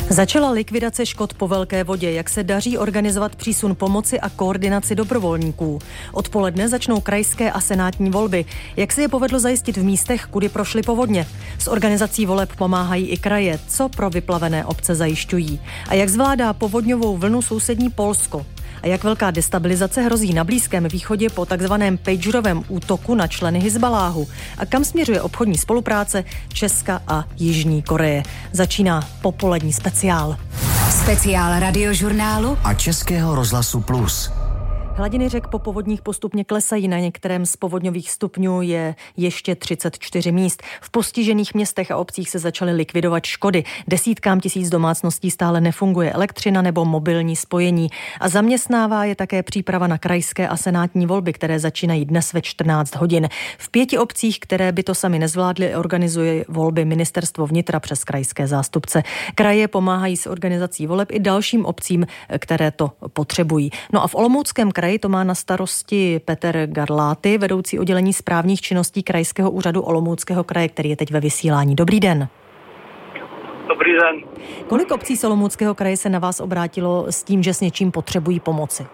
Začala likvidace škod po velké vodě, jak se daří organizovat přísun pomoci a koordinaci dobrovolníků. Odpoledne začnou krajské a senátní volby. Jak se je povedlo zajistit v místech, kudy prošly povodně? S organizací voleb pomáhají i kraje, co pro vyplavené obce zajišťují. A jak zvládá povodňovou vlnu sousední Polsko? A jak velká destabilizace hrozí na Blízkém východě po takzvaném pagerovém útoku na členy Hizbaláhu? A kam směřuje obchodní spolupráce Česka a Jižní Koreje? Začíná popolední speciál. Speciál Radiožurnálu a Českého rozhlasu Plus. Hladiny řek po povodních postupně klesají, na některém z povodňových stupňů je ještě 34 míst. V postižených městech a obcích se začaly likvidovat škody. Desítkám tisíc domácností stále nefunguje elektřina nebo mobilní spojení. A zaměstnává je také příprava na krajské a senátní volby, které začínají dnes ve 14 hodin. V 5 obcích, které by to sami nezvládly, organizuje volby Ministerstvo vnitra přes krajské zástupce. Kraje pomáhají s organizací voleb i dalším obcím, které to potřebují. No a v Olomouckém kraji to má na starosti Petr Garláty, vedoucí oddělení správních činností Krajského úřadu Olomouckého kraje, který je teď ve vysílání. Dobrý den. Dobrý den. Kolik obcí z Olomouckého kraje se na vás obrátilo s tím, že s něčím potřebují pomoci?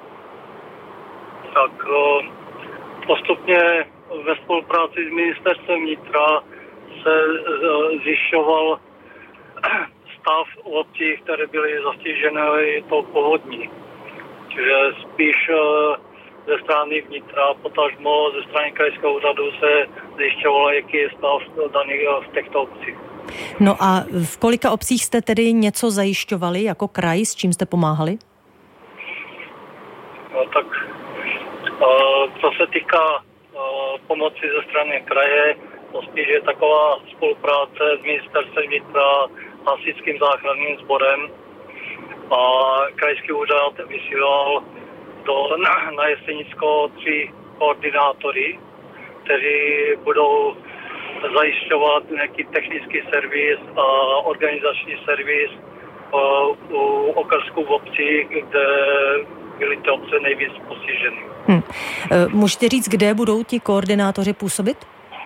Tak postupně ve spolupráci s ministerstvem vnitra se zjišťoval stav obcí, které byly zastižené tou povodní. Čiže spíš ze strany vnitra, potažmo ze strany krajského úřadu se zjišťovalo, jaký je stav daných v těchto obcích. No a v kolika obcích jste tedy něco zajišťovali jako kraj, s čím jste pomáhali? No tak co se týká pomoci ze strany kraje, to spíš je taková spolupráce s ministerstvem vnitra a hasičským záchranným sborem. A krajský úřad vysílal na Jesenicko 3 koordinátory, kteří budou zajišťovat nějaký technický servis a organizační servis u okrsků v obcích, kde byly ty obce nejvíc postiženy. Můžete říct, kde budou ti koordinátoři působit?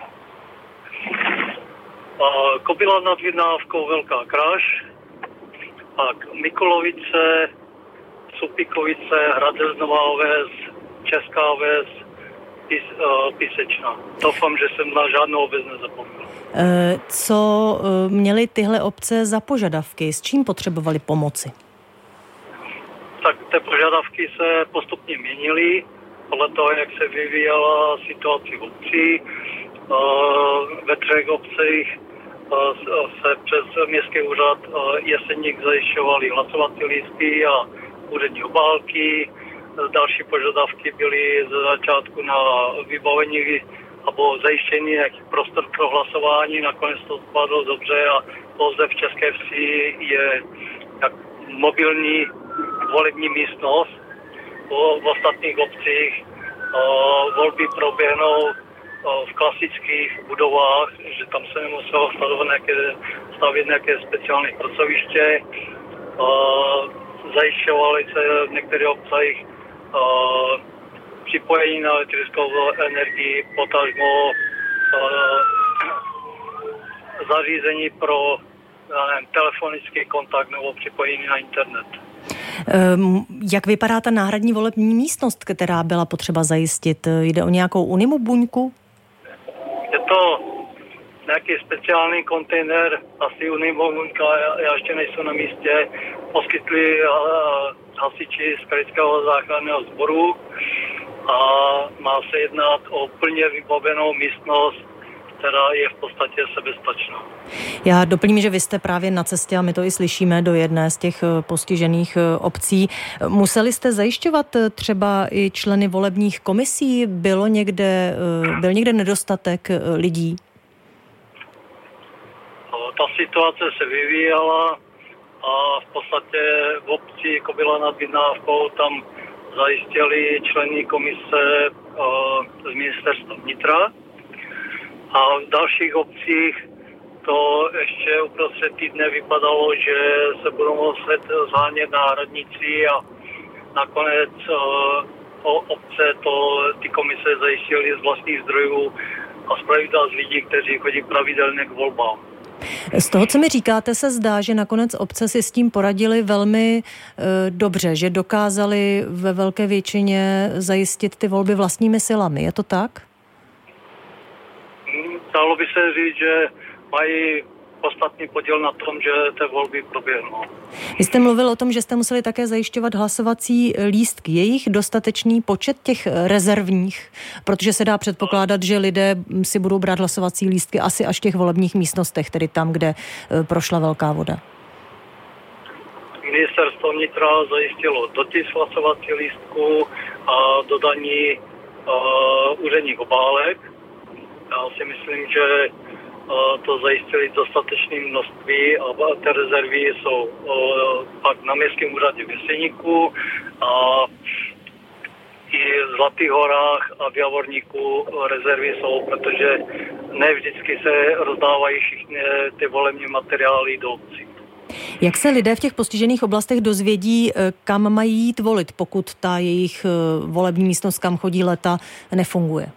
Kobila nad Vidnávkou, Velká Kraš, tak Mikulovice, Supikovice, Hradec Nová Ves, Česká Ves, Písečná. Doufám, že jsem na žádnou obec nezapomněl. Co měly tyhle obce za požadavky? S čím potřebovali pomoci? Tak ty požadavky se postupně měnily podle toho, jak se vyvíjela situace v obci. Ve 3 obcích se přes městský úřad Jeseník zajišťovali hlasovací lístky a úřední obálky. Další požadavky byly ze začátku na vybavení nebo zajištění nějakých prostor pro hlasování. Nakonec to spadlo dobře a pouze v České Vsi je jak mobilní volební místnost. V ostatních obcích volby proběhnou v klasických budovách, že tam se nemuselo stavět nějaké speciální pracoviště. Zajišťovaly se v některých obcích připojení na elektrickou energii, potažmo zařízení pro telefonický kontakt nebo připojení na internet. Jak vypadá ta náhradní volební místnost, která byla potřeba zajistit? Jde o nějakou Unimu buňku? Je to nějaký speciální kontejner, asi Unimu buňka, já ještě nejsou na místě. Poskytli hasiči z krajského záchranného sboru a má se jednat o plně vybavenou místnost, která je v podstatě sebestačná. Já doplním, že vy jste právě na cestě, a my to i slyšíme, do jedné z těch postižených obcí. Museli jste zajišťovat třeba i členy volebních komisí? Byl někde nedostatek lidí? Ta situace se vyvíjela a v podstatě v obci Kobila nad Vidnávkou tam zajistili členy komise z ministerstva vnitra. A v dalších obcích to ještě uprostřed týdne vypadalo, že se budou muset zhánět náhradníci a nakonec obce ty komise zajistily z vlastních zdrojů a zpravidla z lidí, kteří chodí pravidelně k volbám. Z toho, co mi říkáte, se zdá, že nakonec obce si s tím poradili velmi dobře, že dokázali ve velké většině zajistit ty volby vlastními silami. Je to tak? Dalo by se říct, že mají podstatný podíl na tom, že ty volby proběhnou. Vy jste mluvil o tom, že jste museli také zajišťovat hlasovací lístky. Je jich dostatečný počet těch rezervních? Protože se dá předpokládat, že lidé si budou brát hlasovací lístky asi až v těch volebních místnostech, tedy tam, kde prošla velká voda. Ministerstvo vnitra zajistilo dotisk hlasovací lístků a dodání úředních obálek. Já si myslím, že to zajistili dostatečné množství a ty rezervy jsou pak na městském úřadě v Jeseníku a i v Zlatých horách a v Javorníku rezervy jsou, protože ne vždycky se rozdávají všechny ty volební materiály do obcí. Jak se lidé v těch postižených oblastech dozvědí, kam mají jít volit, pokud ta jejich volební místnost, kam chodí léta, nefunguje?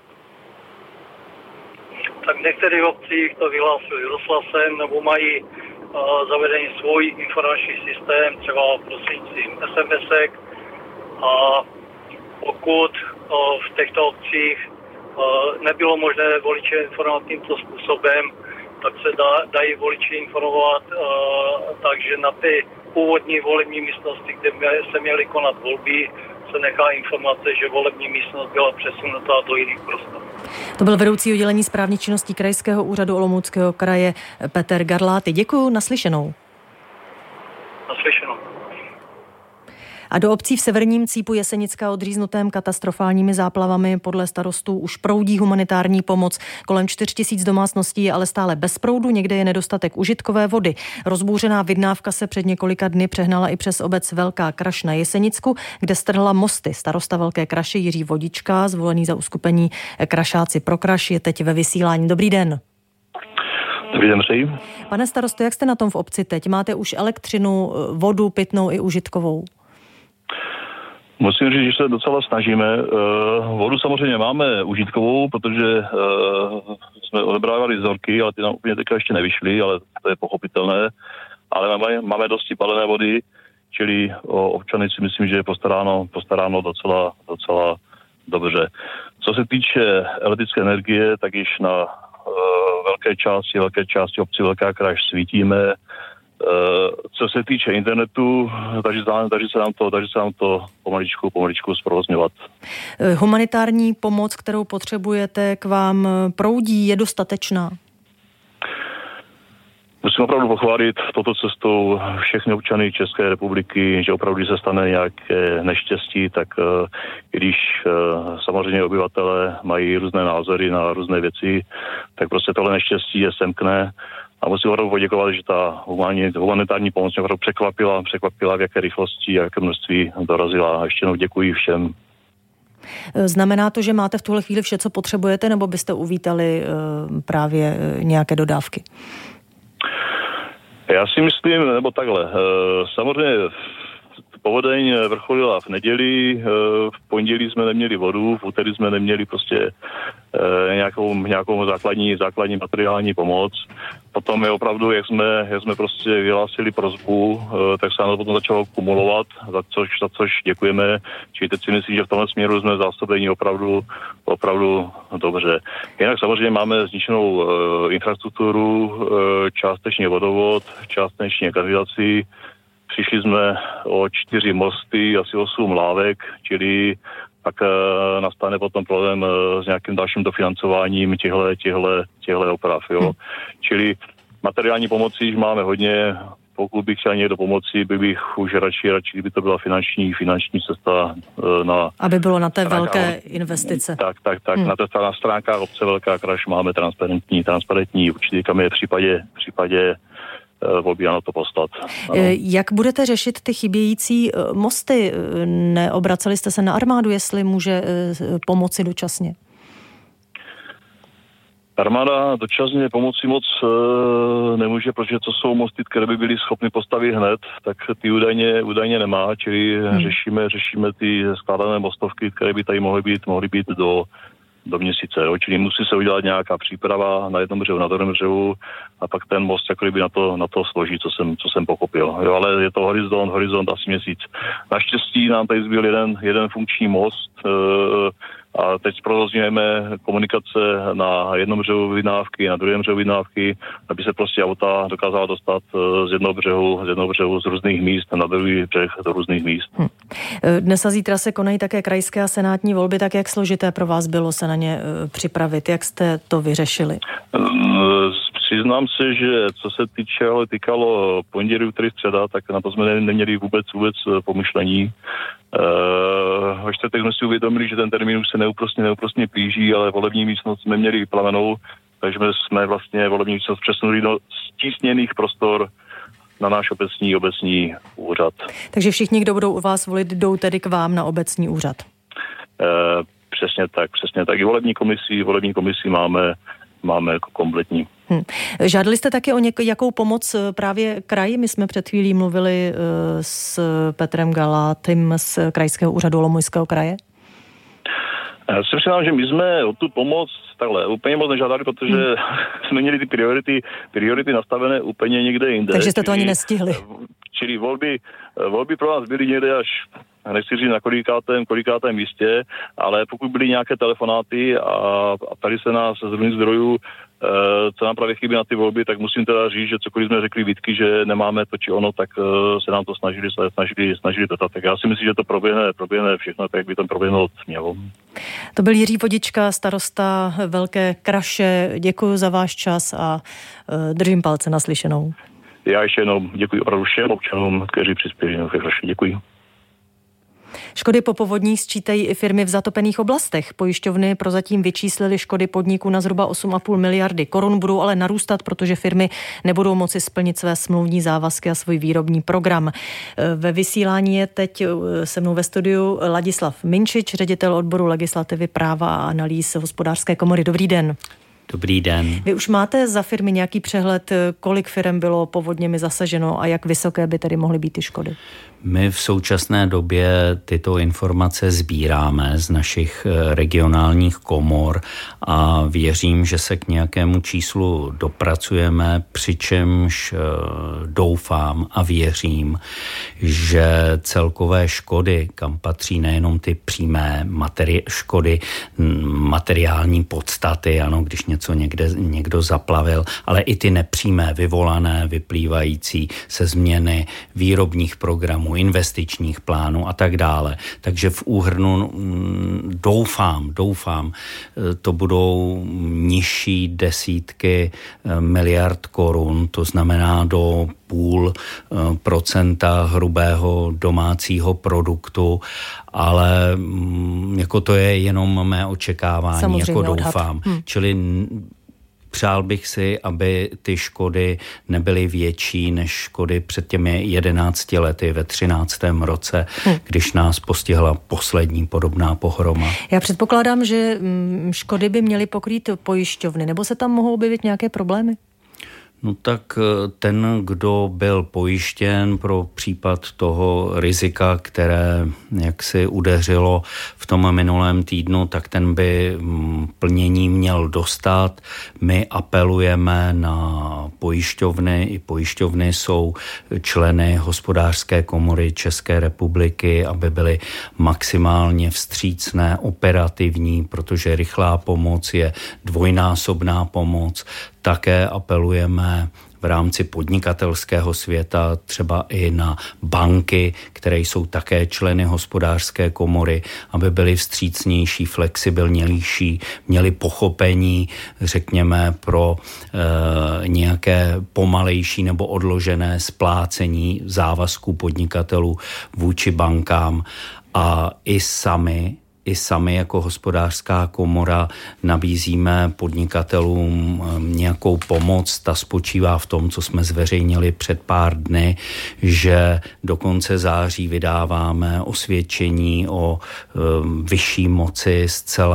Tak v některých obcích to vyhlásili rozhlasem nebo mají zavedený svůj informační systém, třeba prostřednictvím SMS-ek. A pokud v těchto obcích nebylo možné voliče informovat tímto způsobem, tak se dají voliči informovat, takže na ty původní volební místnosti, kde se měly konat volby, se nechá informace, že volební místnost byla přesunutá do jiných prostor. To byl vedoucí oddělení správních činností Krajského úřadu Olomouckého kraje Petr Garláty. Děkuju, naslyšenou. Naslyšenou. A do obcí v severním cípu Jesenicka odříznutém katastrofálními záplavami podle starostů už proudí humanitární pomoc. Kolem 4 000 domácností je ale stále bez proudu, někde je nedostatek užitkové vody. Rozbouřená Vidnávka se před několika dny přehnala i přes obec Velká Kraš na Jesenicku, kde strhla mosty. Starosta Velké Kraše Jiří Vodička, zvolený za uskupení Krašáci pro Kraš, je teď ve vysílání. Dobrý den. Dobrý den, přeji. Pane starosto, jak jste na tom v obci teď? Máte už elektřinu, vodu pitnou i užitkovou? Musím říct, že se docela snažíme. Vodu samozřejmě máme užitkovou, protože jsme odebrávali zorky, ale ty nám úplně teďka ještě nevyšly, ale to je pochopitelné. Ale máme dosti palené vody, čili o občany si myslím, že je postaráno docela dobře. Co se týče elektrické energie, tak již na velké části obci Velká Kraš svítíme. Co se týče internetu, daří se nám to pomaličku zprovozňovat. Humanitární pomoc, kterou potřebujete, k vám proudí, je dostatečná? Musím opravdu pochválit touto cestou všechny občany České republiky, že opravdu se stane nějaké neštěstí, tak i když samozřejmě obyvatelé mají různé názory na různé věci, tak prostě tohle neštěstí je semkne. A musím opravdu poděkovat, že ta humanitární pomoc mě opravdu překvapila, v jaké rychlosti, jaké množství dorazila. A ještě jednou děkuji všem. Znamená to, že máte v tuhle chvíli vše, co potřebujete, nebo byste uvítali právě nějaké dodávky? Já si myslím, nebo takhle, samozřejmě povodeň vrcholila v neděli, v pondělí jsme neměli vodu, v úterý jsme neměli prostě nějakou základní materiální pomoc. Potom je opravdu, jak jsme prostě vyhlásili prosbu, tak se nám to potom začalo kumulovat, za což děkujeme. Čili teď si myslím, že v tomhle směru jsme zásobeni opravdu dobře. Jinak samozřejmě máme zničenou infrastrukturu, částečně vodovod, částečně kanalizaci. Přišli jsme o 4 mosty, asi 8 lávek, čili pak nastane potom problém s nějakým dalším dofinancováním těchto oprav. Jo. Čili materiální pomoci již máme hodně. Pokud bych chtěl někdo pomoci, bych už radši, kdyby to byla finanční cesta aby bylo na té velké investice. Tak. Na stránkách obce Velká Kraš máme transparentní určitě, kam je v případě volby na to poslat. Ano. Jak budete řešit ty chybějící mosty? Neobraceli jste se na armádu, jestli může pomoci dočasně? Armáda dočasně pomoci moc nemůže, protože to jsou mosty, které by byly schopny postavit hned, tak ty údajně nemá, čili řešíme ty skládané mostovky, které by tady mohly být do měsíce, jo? Čili musí se udělat nějaká příprava na jednom břehu, na druhém břehu a pak ten most jako kdyby na to složí, co jsem pochopil. Jo? Ale je to horizont asi měsíc. Naštěstí nám tady zbyl jeden funkční most, a teď zprovozňujeme komunikace na jednom břehu vydnávky, na druhém břehu vydnávky, aby se prostě auta dokázala dostat z jednoho břehu z různých míst na druhý břeh do různých míst. Dnes a zítra se konají také krajské a senátní volby, tak jak složité pro vás bylo se na ně připravit? Jak jste to vyřešili? Přiznám se, že co se týkalo pondělí, úterý, středa, tak na to jsme neměli vůbec pomyšlení. Ve čtvrtek jsme si uvědomili, že ten termín už se neúprostně blíží, ale volební místnost jsme měli vyplavenou, takže jsme vlastně volební místnost přesunuli do stísněných prostor na náš obecní úřad. Takže všichni, kdo budou u vás volit, jdou tedy k vám na obecní úřad? Přesně tak. I volební komisi máme jako kompletní. Žádali jste taky o jakou pomoc právě kraji? My jsme před chvílí mluvili s Petrem Galátem z Krajského úřadu Olomouckého kraje. Já si přiznám, že my jsme o tu pomoc takhle úplně moc nežádali, protože jsme měli ty priority nastavené úplně někde jinde. Takže jste to ani nestihli. Čili volby pro nás byly někde až, nechci říct na kolikátém místě, ale pokud byly nějaké telefonáty a tady se nás z různých zdrojů, co nám právě chybí na ty volby, tak musím teda říct, že cokoliv jsme řekli výtky, že nemáme to či ono, tak se nám to snažili dotat. Tak já si myslím, že to proběhne všechno, tak jak by to proběhnout mělo. To byl Jiří Vodička, starosta Velké Kraše. Děkuji za váš čas a držím palce naslyšenou. Já ještě jenom děkuji opravdu všem občanům, kteří přispěli do Kraše. Děkuji. Škody po povodních sčítají i firmy v zatopených oblastech. Pojišťovny prozatím vyčíslily škody podniků na zhruba 8,5 miliardy korun, budou ale narůstat, protože firmy nebudou moci splnit své smluvní závazky a svůj výrobní program. Ve vysílání je teď se mnou ve studiu Ladislav Minčič, ředitel odboru legislativy, práva a analýz Hospodářské komory. Dobrý den. Dobrý den. Vy už máte za firmy nějaký přehled, kolik firem bylo povodněmi zasaženo a jak vysoké by tedy mohly být ty škody? My v současné době tyto informace sbíráme z našich regionálních komor a věřím, že se k nějakému číslu dopracujeme, přičemž doufám a věřím, že celkové škody, kam patří nejenom ty přímé škody materiální podstaty, ano, když něco někdo zaplavil, ale i ty nepřímé, vyvolané, vyplývající se změny výrobních programů, investičních plánů a tak dále. Takže v úhrnu doufám, to budou nižší desítky miliard korun, to znamená do 0,5% hrubého domácího produktu, ale jako to je jenom mé očekávání, samozřejmě, jako doufám. Čili přál bych si, aby ty škody nebyly větší než škody před těmi 11 lety ve 13. roce, když nás postihla poslední podobná pohroma. Já předpokládám, že škody by měly pokrýt pojišťovny, nebo se tam mohou objevit nějaké problémy? No tak ten, kdo byl pojištěn pro případ toho rizika, které jaksi udeřilo v tom minulém týdnu, tak ten by plnění měl dostat. My apelujeme na pojišťovny, i pojišťovny jsou členy Hospodářské komory České republiky, aby byly maximálně vstřícné, operativní, protože rychlá pomoc je dvojnásobná pomoc. Také apelujeme v rámci podnikatelského světa třeba i na banky, které jsou také členy Hospodářské komory, aby byly vstřícnější, flexibilnější, měli pochopení, řekněme, pro nějaké pomalejší nebo odložené splácení závazků podnikatelů vůči bankám a i sami jako Hospodářská komora nabízíme podnikatelům nějakou pomoc. Ta spočívá v tom, co jsme zveřejnili před pár dny, že do konce září vydáváme osvědčení o vyšší moci zcela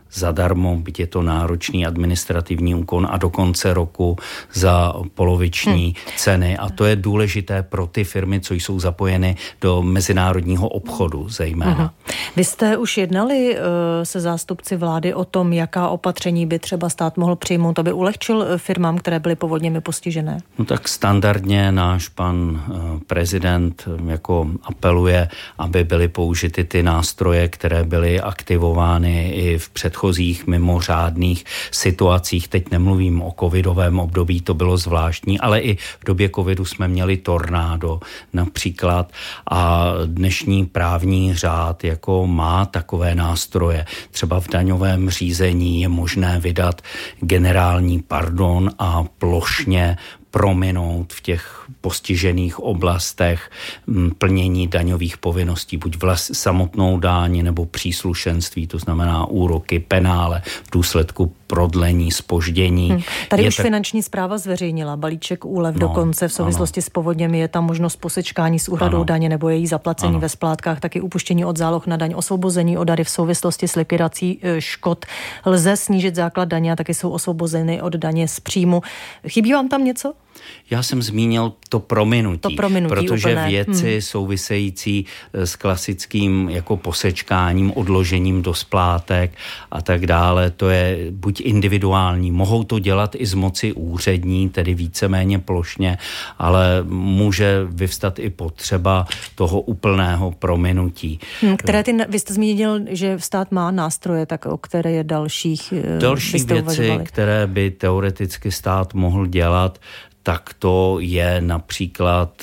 zadarmo, byť je to náročný administrativní úkon a do konce roku za poloviční ceny. A to je důležité pro ty firmy, co jsou zapojeny do mezinárodního obchodu zejména. Vy jste už jednali se zástupci vlády o tom, jaká opatření by třeba stát mohl přijmout, aby ulehčil firmám, které byly povodněmi postižené? No tak standardně náš pan prezident jako apeluje, aby byly použity ty nástroje, které byly aktivovány i v předchozích mimořádných situacích. Teď nemluvím o covidovém období, to bylo zvláštní, ale i v době covidu jsme měli tornádo například a dnešní právní řád jako má takové nástroje. Třeba v daňovém řízení je možné vydat generální pardon a plošně prominout v těch postižených oblastech plnění daňových povinností, buď samotnou daň nebo příslušenství, to znamená úroky, penále v důsledku prodlení, zpoždění. Tady už finanční správa zveřejnila balíček úlev dokonce v souvislosti s povodněmi. Je tam možnost posečkání s úhradou daně nebo její zaplacení ve splátkách, taky upuštění od záloh na daň, osvobození od dary v souvislosti s likvidací škod. Lze snížit základ daně a taky jsou osvobozeny od daně z příjmu. Chybí vám tam něco? Já jsem zmínil to prominutí protože úplné. věci související s klasickým jako posečkáním, odložením do splátek a tak dále, to je buď individuální, mohou to dělat i z moci úřední, tedy víceméně plošně, ale může vyvstat i potřeba toho úplného prominutí. Vy jste zmínil, že stát má nástroje, tak o které je další věci, uvažovali? Které by teoreticky stát mohl dělat, tak to je například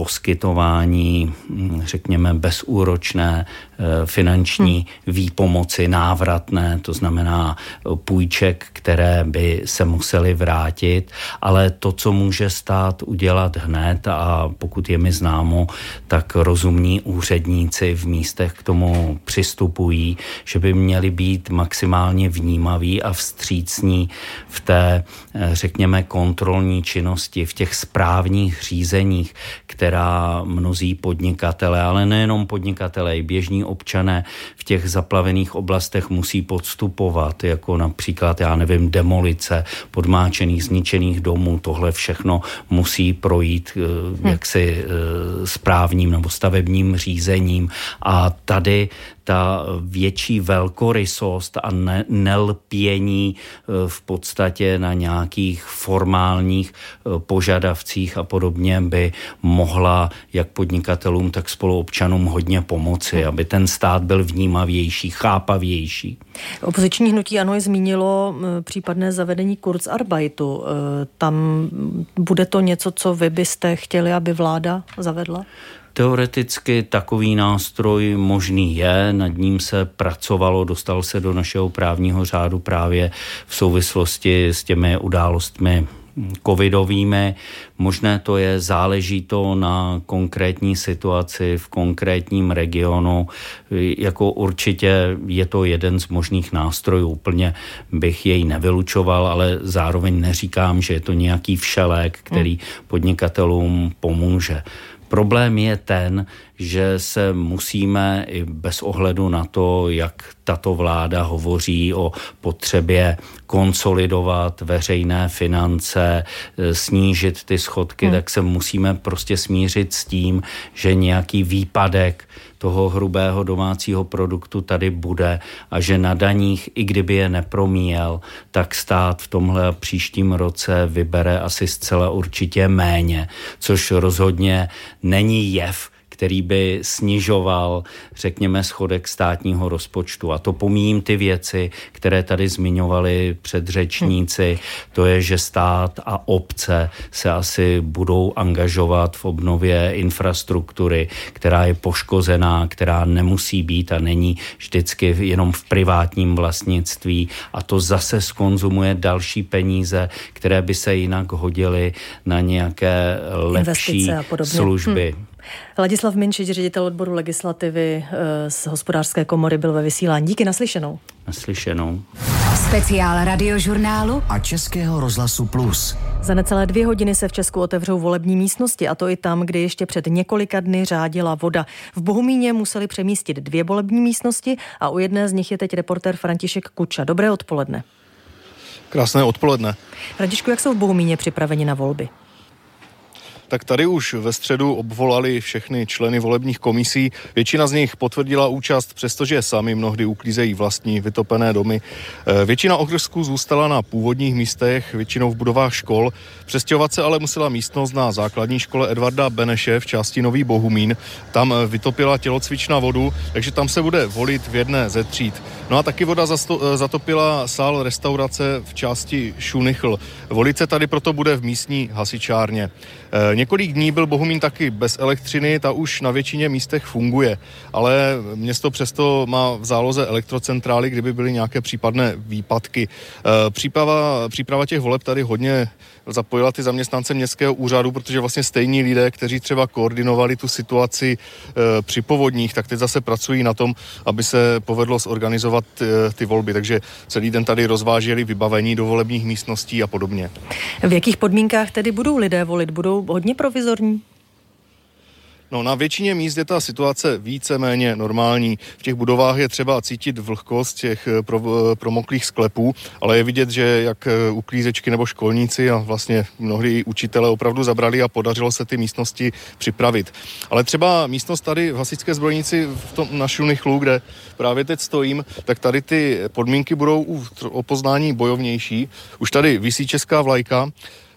poskytování, řekněme, bezúročné finanční výpomoci návratné, to znamená půjček, které by se musely vrátit, ale to, co může stát udělat hned a pokud je mi známo, tak rozumní úředníci v místech k tomu přistupují, že by měli být maximálně vnímaví a vstřícní v té, řekněme, kontrolní činnosti, v těch správních řízeních, která mnozí podnikatelé, ale nejenom podnikatelé, i běžní občané v těch zaplavených oblastech musí podstupovat, jako například, demolice podmáčených, zničených domů. Tohle všechno musí projít jaksi správním nebo stavebním řízením. A tady ta větší velkorysost a nelpění v podstatě na nějakých formálních požadavcích a podobně by mohla jak podnikatelům, tak spoluobčanům hodně pomoci, aby ten stát byl vnímavější, chápavější. Opoziční hnutí ANO je zmínilo případné zavedení Kurzarbeitu. Tam bude to něco, co vy byste chtěli, aby vláda zavedla? Teoreticky takový nástroj možný je, nad ním se pracovalo, dostal se do našeho právního řádu právě v souvislosti s těmi událostmi covidovými. Možné to je, záleží to na konkrétní situaci v konkrétním regionu. Jako určitě je to jeden z možných nástrojů. Úplně bych jej nevylučoval, ale zároveň neříkám, že je to nějaký všelék, který podnikatelům pomůže. Problém je ten, že se musíme i bez ohledu na to, jak tato vláda hovoří o potřebě konsolidovat veřejné finance, snížit ty schodky, tak se musíme prostě smířit s tím, že nějaký výpadek toho hrubého domácího produktu tady bude a že na daních, i kdyby je nepromíjel, tak stát v tomhle příštím roce vybere asi zcela určitě méně, což rozhodně není jev, který by snižoval, řekněme, schodek státního rozpočtu. A to pomíjím ty věci, které tady zmiňovali předřečníci. To je, že stát a obce se asi budou angažovat v obnově infrastruktury, která je poškozená, která nemusí být a není vždycky jenom v privátním vlastnictví. A to zase zkonzumuje další peníze, které by se jinak hodily na nějaké lepší služby. Ladislav Minčič, ředitel odboru legislativy z Hospodářské komory, byl ve vysílání. Díky, naslyšenou. Naslyšenou. Speciál Radiožurnálu a Českého rozhlasu Plus. Za necelé 2 hodiny se v Česku otevřou volební místnosti, a to i tam, kde ještě před několika dny řádila voda. V Bohumíně museli přemístit 2 volební místnosti a u jedné z nich je teď reportér František Kuča. Dobré odpoledne. Krásné odpoledne. Františku, jak jsou v Bohumíně připraveni na volby? Tak tady už ve středu obvolali všechny členy volebních komisí. Většina z nich potvrdila účast, přestože sami mnohdy uklízejí vlastní vytopené domy. Většina okrsků zůstala na původních místech, většinou v budovách škol. Přestěhovat se ale musela místnost na základní škole Edvarda Beneše v části Nový Bohumín. Tam vytopila tělocvična vodu, takže tam se bude volit v jedné ze tříd. No a taky voda zatopila sál restaurace v části Šunichl. Volit se tady proto bude v místní hasičárně. Několik dní byl Bohumín taky bez elektřiny, ta už na většině místech funguje, ale město přesto má v záloze elektrocentrály, kdyby byly nějaké případné výpadky. Příprava těch voleb tady hodně zapojila ty zaměstnance městského úřadu, protože vlastně stejní lidé, kteří třeba koordinovali tu situaci při povodních, tak teď zase pracují na tom, aby se povedlo zorganizovat ty volby, takže celý den tady rozváželi vybavení do volebních místností a podobně. V jakých podmínkách tedy budou lidé volit? Budou hodně provizorní? No, na většině míst je ta situace víceméně normální. V těch budovách je třeba cítit vlhkost těch promoklých sklepů, ale je vidět, že jak uklízečky nebo školníci a vlastně mnohdy i učitelé opravdu zabrali a podařilo se ty místnosti připravit. Ale třeba místnost tady v hasičské zbrojnici na Šunichlu, kde právě teď stojím, tak tady ty podmínky budou o poznání bojovnější. Už tady visí česká vlajka.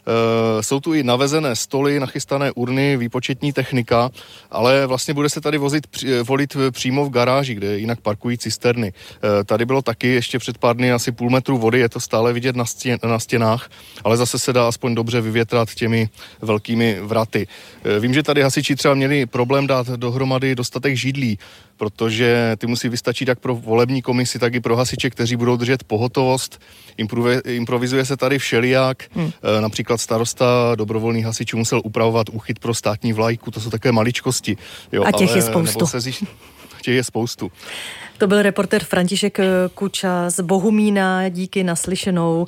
Jsou tu i navezené stoly, nachystané urny, výpočetní technika, ale vlastně bude se tady volit přímo v garáži, kde jinak parkují cisterny. Tady bylo taky ještě před pár dny asi půl metru vody, je to stále vidět na stěnách, ale zase se dá aspoň dobře vyvětrat těmi velkými vraty. Vím, že tady hasiči třeba měli problém dát dohromady dostatek židlí, protože ty musí vystačit jak pro volební komisi, tak i pro hasiče, kteří budou držet pohotovost. Improvizuje se tady všelijak, například starosta dobrovolných hasičů musel upravovat úchyt pro státní vlajku, to jsou také maličkosti. Jo, a těch je spoustu. Těch je spoustu. To byl reportér František Kuča z Bohumína, díky naslyšenou.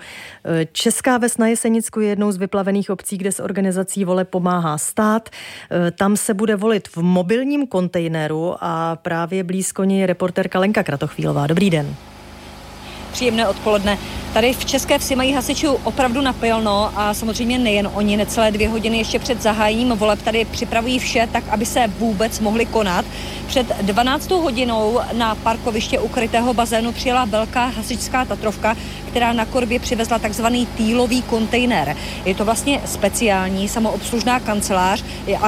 Česká Ves na Jesenicku je jednou z vyplavených obcí, kde s organizací voleb pomáhá stát. Tam se bude volit v mobilním kontejneru a právě blízko něj je reportérka Lenka Kratochvílová. Dobrý den. Příjemné odpoledne. Tady v České Vsi mají hasičů opravdu napilno a samozřejmě nejen oni, necelé 2 hodiny ještě před zahájením voleb tady připravují vše tak, aby se vůbec mohli konat. Před 12 hodinou na parkoviště ukrytého bazénu přijela velká hasičská Tatrovka, která na korbě přivezla takzvaný týlový kontejner. Je to vlastně speciální samoobslužná kancelář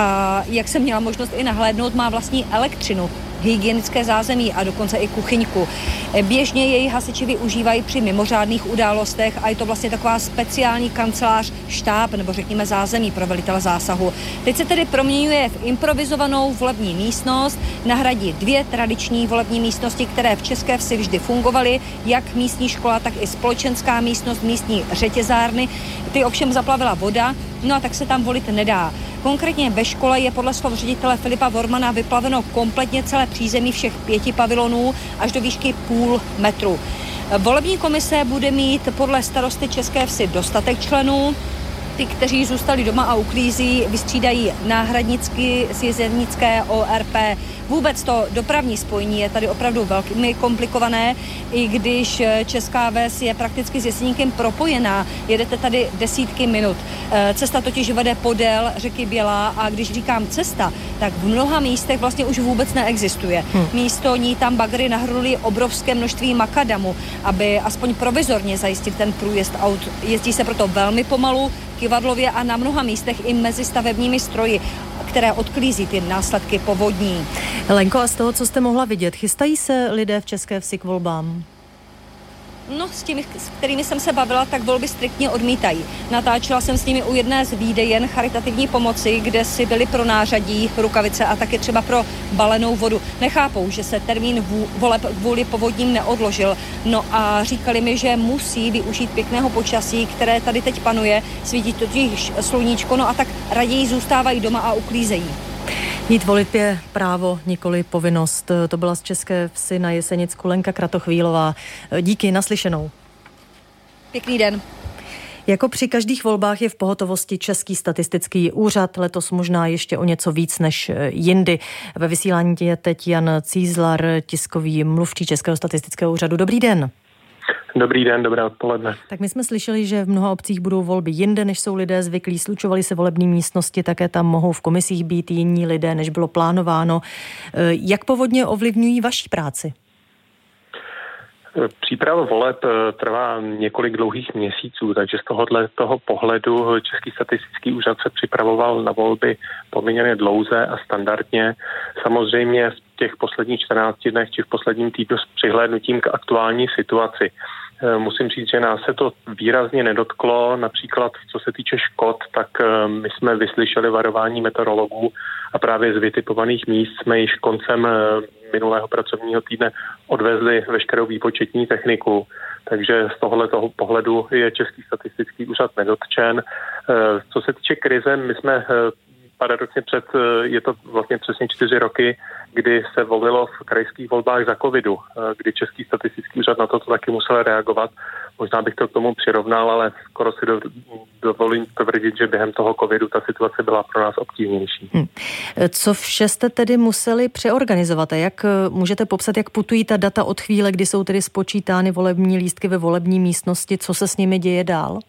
a jak jsem měla možnost i nahlédnout, má vlastní elektřinu, hygienické zázemí a dokonce i kuchyňku. Běžně její hasiči využívají při mimořádných událostech a je to vlastně taková speciální kancelář, štáb nebo řekněme zázemí pro velitele zásahu. Teď se tedy proměňuje v improvizovanou volební místnost, nahradí 2 tradiční volební místnosti, které v České Vsi vždy fungovaly, jak místní škola, tak i společenská místnost, místní řetězárny. Ty ovšem zaplavila voda, no a tak se tam volit nedá. Konkrétně ve škole je podle slov ředitele Filipa Vormana vyplaveno kompletně celé přízemí všech 5 pavilonů až do výšky půl metru. Volební komise bude mít podle starosty České Vsi dostatek členů. Ty, kteří zůstali doma a uklízí, vystřídají náhradnicky z jezernické ORP. Vůbec to dopravní spojení je tady opravdu velmi komplikované, i když Česká Ves je prakticky s Jeseníkem propojená. Jedete tady desítky minut. Cesta totiž vede podél řeky Bělá a když říkám cesta, tak v mnoha místech vlastně už vůbec neexistuje. Místo ní tam bagry nahrnuli obrovské množství makadamu, aby aspoň provizorně zajistit ten průjezd aut. Jezdí se proto velmi pomalu, kyvadlově a na mnoha místech i mezi stavebními stroji, které odklízí ty následky povodní. Lenko, a z toho, co jste mohla vidět, chystají se lidé v České Vsi k volbám? No, s těmi, s kterými jsem se bavila, tak volby striktně odmítají. Natáčela jsem s nimi u jedné z výdejen charitativní pomoci, kde si byli pro nářadí, rukavice a taky třeba pro balenou vodu. Nechápou, že se termín voleb kvůli povodním neodložil. No a říkali mi, že musí využít pěkného počasí, které tady teď panuje. Svítí totiž sluníčko, no a tak raději zůstávají doma a uklízejí. Jít volit je právo, nikoli povinnost. To byla z České Vsi na Jesenicku Lenka Kratochvílová. Díky, naslyšenou. Pěkný den. Jako při každých volbách je v pohotovosti Český statistický úřad, letos možná ještě o něco víc než jindy. Ve vysílání je teď Jan Cízlar, tiskový mluvčí Českého statistického úřadu. Dobrý den. Dobrý den, dobré odpoledne. Tak my jsme slyšeli, že v mnoha obcích budou volby jinde, než jsou lidé zvyklí. Slučovaly se volební místnosti, také tam mohou v komisích být jiní lidé, než bylo plánováno. Jak povodně ovlivňují vaši práci? Příprava voleb trvá několik dlouhých měsíců, takže z toho pohledu Český statistický úřad se připravoval na volby poměrně dlouze a standardně. Samozřejmě v těch posledních 14 dnech či v posledním týdnu s přihlédnutím k aktuální situaci. Musím říct, že nás se to výrazně nedotklo, například co se týče škod, tak my jsme vyslyšeli varování meteorologů a právě z vytipovaných míst jsme již koncem minulého pracovního týdne odvezli veškerou výpočetní techniku, takže z tohoto pohledu je Český statistický úřad nedotčen. Co se týče krize, my jsme paradoxně je to vlastně přesně 4 roky, kdy se volilo v krajských volbách za covidu, kdy Český statistický úřad na to taky musel reagovat. Možná bych to k tomu přirovnal, ale skoro si dovolím tvrdit, že během toho covidu ta situace byla pro nás obtížnější. Co vše jste tedy museli přeorganizovat a jak můžete popsat, jak putují ta data od chvíle, kdy jsou tedy spočítány volební lístky ve volební místnosti, co se s nimi děje dál?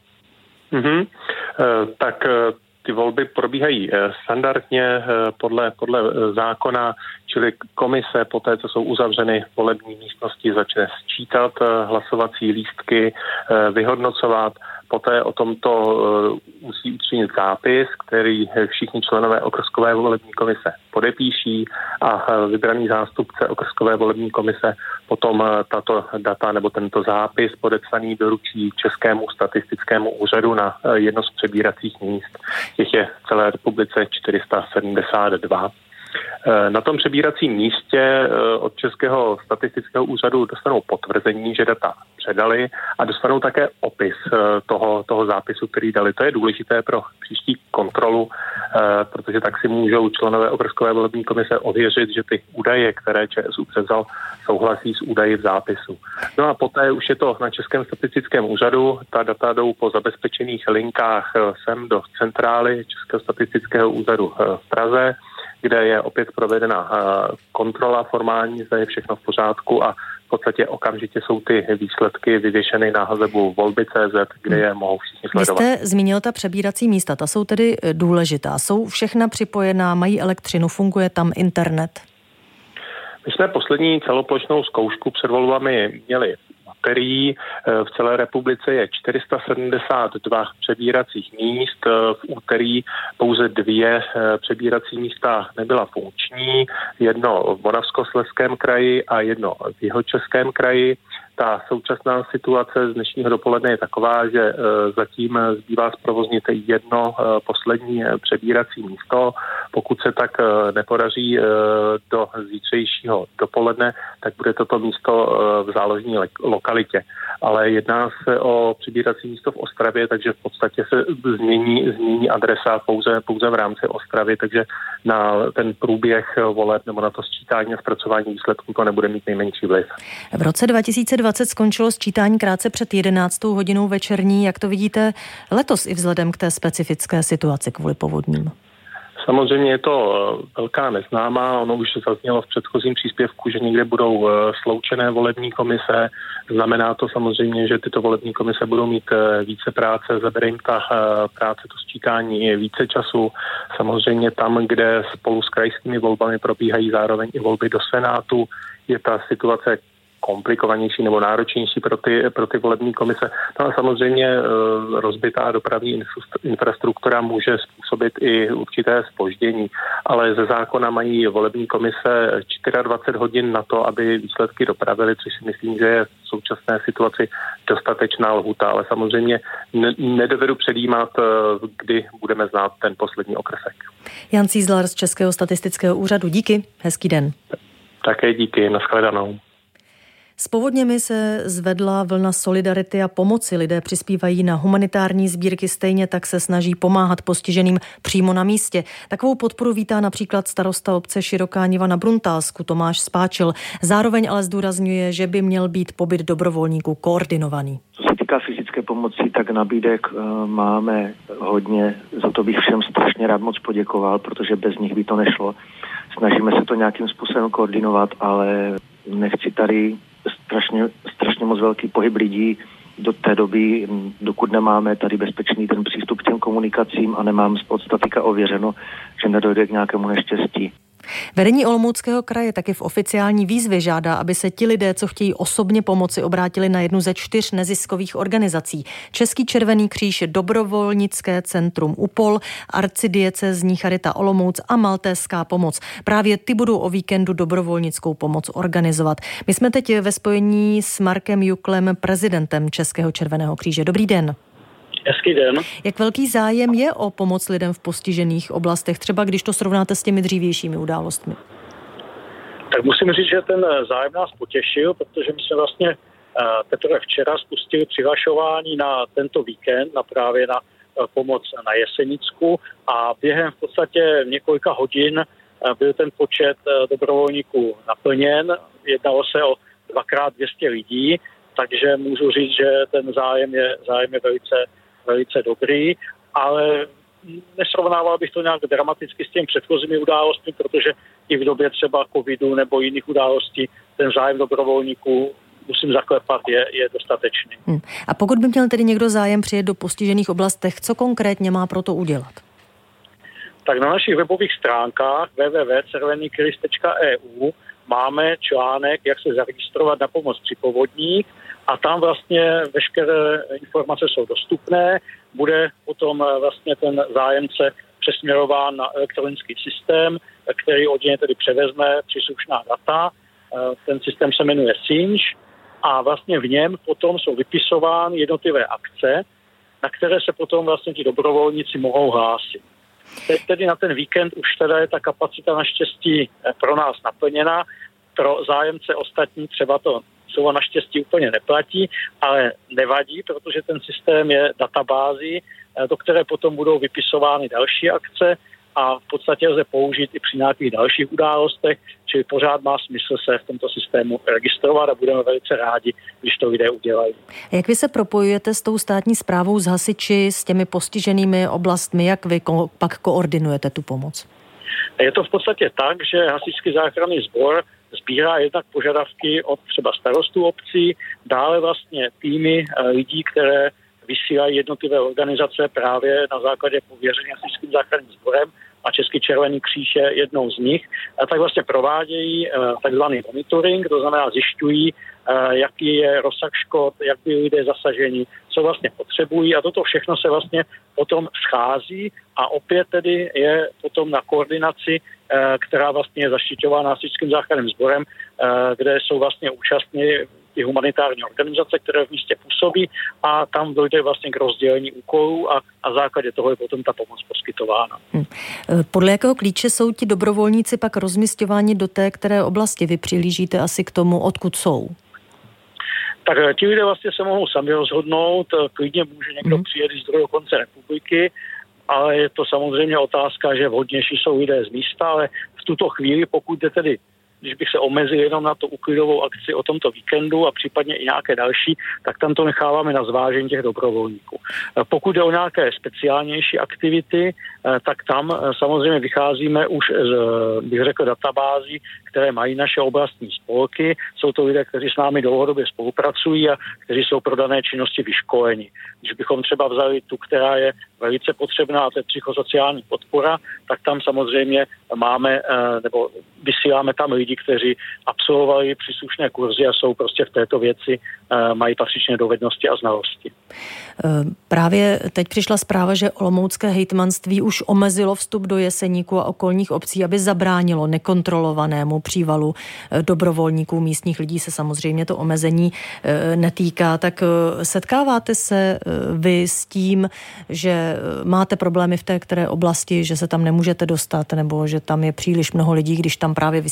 Ty volby probíhají standardně podle zákona, čili komise poté, co jsou uzavřeny volební místnosti, začne sčítat hlasovací lístky, vyhodnocovat. Poté o tomto musí učinit zápis, který všichni členové okrskové volební komise podepíší a vybraný zástupce okrskové volební komise potom tato data nebo tento zápis podepsaný doručí Českému statistickému úřadu na jedno z přebíracích míst. Těch je v celé republice 472. Na tom přebíracím místě od Českého statistického úřadu dostanou potvrzení, že data předali a dostanou také opis toho zápisu, který dali. To je důležité pro příští kontrolu, protože tak si můžou členové okrskové volební komise ověřit, že ty údaje, které ČSÚ převzal, souhlasí s údaji v zápisu. No a poté už je to na Českém statistickém úřadu. Ta data jdou po zabezpečených linkách sem do centrály Českého statistického úřadu v Praze, kde je opět provedena kontrola formální, zda je všechno v pořádku a v podstatě okamžitě jsou ty výsledky vyvěšeny na webu volby.cz, kde je mohou všichni sledovat. Vy jste zmínil ta přebírací místa, ta jsou tedy důležitá. Jsou všechna připojená, mají elektřinu, funguje tam internet? My jsme poslední celoplošnou zkoušku před volbami měli úterý. V celé republice je 472 přebíracích míst. V úterý pouze 2 přebírací místa nebyla funkční. Jedno v Moravskoslezském kraji a jedno v Jihočeském kraji. Ta současná situace z dnešního dopoledne je taková, že zatím zbývá zprovoznit jedno poslední přebírací místo. Pokud se tak nepodaří do zítřejšího dopoledne, tak bude toto místo v záložní lokalitě. Ale jedná se o přebírací místo v Ostravě, takže v podstatě se změní adresa pouze v rámci Ostravy, takže na ten průběh voleb nebo na to sčítání a zpracování výsledků to nebude mít nejmenší vliv. V roce 2020 skončilo sčítání krátce před 11. hodinou večerní. Jak to vidíte letos i vzhledem k té specifické situaci kvůli povodním? Samozřejmě je to velká neznámá, ono už zaznělo v předchozím příspěvku, že někde budou sloučené volební komise. Znamená to samozřejmě, že tyto volební komise budou mít více práce, zabere jim ta práce, to sčítání více času. Samozřejmě tam, kde spolu s krajskými volbami probíhají zároveň i volby do Senátu, je ta situace komplikovanější nebo náročnější pro ty volební komise. No a samozřejmě rozbitá dopravní infrastruktura může způsobit i určité zpoždění, ale ze zákona mají volební komise 24 hodin na to, aby výsledky dopravily, což si myslím, že je v současné situaci dostatečná lhůta, ale samozřejmě nedovedu předjímat, kdy budeme znát ten poslední okrsek. Jan Cízlar z Českého statistického úřadu. Díky, hezký den. Také díky, nashledanou. S povodněmi se zvedla vlna solidarity a pomoci. Lidé přispívají na humanitární sbírky, stejně tak se snaží pomáhat postiženým přímo na místě. Takovou podporu vítá například starosta obce Široká Niva na Bruntálsku Tomáš Spáčil. Zároveň ale zdůrazňuje, že by měl být pobyt dobrovolníků koordinovaný. Co se týká fyzické pomoci, tak nabídek máme hodně. Za to bych všem strašně rád moc poděkoval, protože bez nich by to nešlo. Snažíme se to nějakým způsobem koordinovat, ale nechci tady strašně moc velký pohyb lidí do té doby, dokud nemáme tady bezpečný ten přístup k těm komunikacím a nemám od statika ověřeno, že nedojde k nějakému neštěstí. Vedení Olomouckého kraje taky v oficiální výzvě žádá, aby se ti lidé, co chtějí osobně pomoci, obrátili na jednu ze 4 neziskových organizací. Český červený kříž, Dobrovolnické centrum UPOL, Arcidiecézní charita Olomouc a Maltéská pomoc. Právě ty budou o víkendu dobrovolnickou pomoc organizovat. My jsme teď ve spojení s Markem Juklem, prezidentem Českého červeného kříže. Dobrý den. Hezký den. Jak velký zájem je o pomoc lidem v postižených oblastech, třeba když to srovnáte s těmi dřívějšími událostmi? Tak musím říct, že ten zájem nás potěšil, protože my jsme vlastně teprve včera spustili přihlašování na tento víkend, právě na pomoc na Jesenicku a během v podstatě několika hodin byl ten počet dobrovolníků naplněn. Jednalo se o 2x200 lidí, takže můžu říct, že ten zájem je velice dobrý, ale nesrovnával bych to nějak dramaticky s těmi předchozími událostmi, protože i v době třeba covidu nebo jiných událostí ten zájem dobrovolníků, musím zaklepat, je dostatečný. A pokud by měl tedy někdo zájem přijet do postižených oblastech, co konkrétně má pro to udělat? Tak na našich webových stránkách www.červenikryž.eu máme článek, jak se zaregistrovat na pomoc při povodních a tam vlastně veškeré informace jsou dostupné. Bude potom vlastně ten zájemce přesměrován na elektronický systém, který od něj tedy převezme příslušná data. Ten systém se jmenuje Sinch a vlastně v něm potom jsou vypisovány jednotlivé akce, na které se potom vlastně ti dobrovolníci mohou hlásit. Teď tedy na ten víkend už teda je ta kapacita naštěstí pro nás naplněna. Pro zájemce ostatní třeba to slovo naštěstí úplně neplatí, ale nevadí, protože ten systém je databází, do které potom budou vypisovány další akce a v podstatě lze použít i při nějakých dalších událostech, čili pořád má smysl se v tomto systému registrovat a budeme velice rádi, když to lidé udělají. Jak vy se propojujete s tou státní správou, s hasiči, s těmi postiženými oblastmi, jak vy pak koordinujete tu pomoc? Je to v podstatě tak, že Hasičský záchranný sbor sbírá jednak požadavky od třeba starostů obcí, dále vlastně týmy lidí, které vysílají jednotlivé organizace právě na základě pověření Hasičským záchranným sborem a Český červený kříž je jednou z nich, tak vlastně provádějí takzvaný monitoring, to znamená zjišťují, jaký je rozsah škod, jak by lidé zasaženi, co vlastně potřebují a toto všechno se vlastně potom schází a opět tedy je potom na koordinaci, která vlastně je zaštiťována Hasičským záchranným sborem, kde jsou vlastně účastní ty humanitární organizace, které v místě působí a tam dojde vlastně k rozdělení úkolů a na základě toho je potom ta pomoc poskytována. Podle jakého klíče jsou ti dobrovolníci pak rozmisťováni do té které oblasti? Vy přihlížíte asi k tomu, odkud jsou? Tak ti lidé vlastně se mohou sami rozhodnout, klidně může někdo přijet z druhého konce republiky, ale je to samozřejmě otázka, že vhodnější jsou lidé z místa, ale v tuto chvíli, pokud je tedy, když bych se omezil jenom na tu uklidovou akci o tomto víkendu a případně i nějaké další, tak tam to necháváme na zvážení těch dobrovolníků. Pokud jde o nějaké speciálnější aktivity, tak tam samozřejmě vycházíme už z, bych řekl, databází, které mají naše oblastní spolky. Jsou to lidé, kteří s námi dlouhodobě spolupracují a kteří jsou pro dané činnosti vyškoleni. Když bychom třeba vzali tu, která je velice potřebná, a to je psychosociální podpora, tak tam samozřejmě máme, nebo vysíláme tam lidi, kteří absolvovali příslušné kurzy a jsou prostě v této věci, mají patřičné dovednosti a znalosti. Právě teď přišla zpráva, že olomoucké hejtmanství už omezilo vstup do Jeseníku a okolních obcí, aby zabránilo nekontrolovanému přívalu dobrovolníků. Místních lidí se samozřejmě to omezení netýká. Tak setkáváte se vy s tím, že máte problémy v té které oblasti, že se tam nemůžete dostat nebo že tam je příliš mnoho lidí, když tam právě vysíláte